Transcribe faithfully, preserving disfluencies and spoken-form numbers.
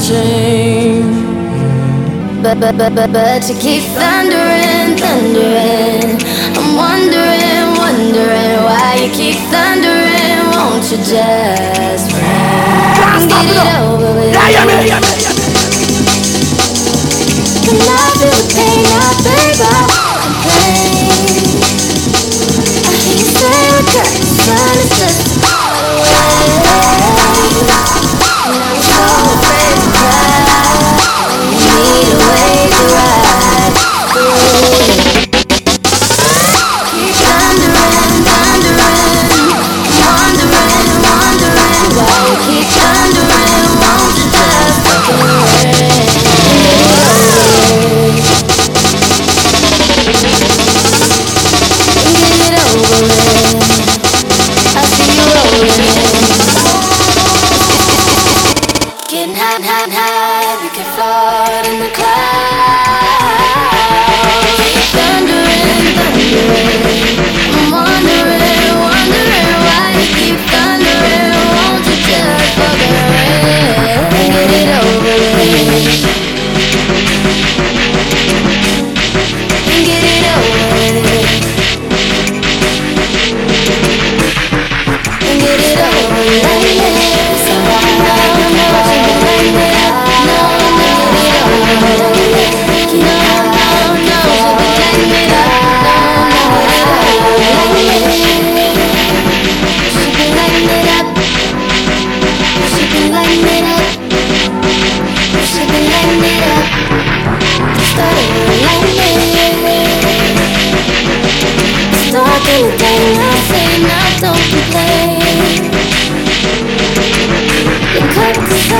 searching, but, but, but, but, but you keep thundering, thundering. I'm wondering, wondering why you keep thundering. Won't you just ring, get it over with? Can I feel the pain, I beg, I complain. I hear you say we're cursed, but it's just a part of what it is. And I'm so afraid to cry. You need a way to ride through. Keep thundering, thundering. Wondering, wondering why you keep thundering. Won't you just fucking ring? Get it over with. I see you rolling. Getting high, high, high. We can float in the clouds. Thundering, thundering. I'm wondering, wondering why you keep thundering. Won't you just fucking ring? Get it over with. Get it over with. Get it over with. So I don't know what you can bring me up. No, no, get it over with. No, no, no, you can bring me up. No, no, get it over with. She can lighten it up. She can lighten it up. She can lighten it up. Start over, lighten it. It's dark in the day, I say now don't complain. You cut the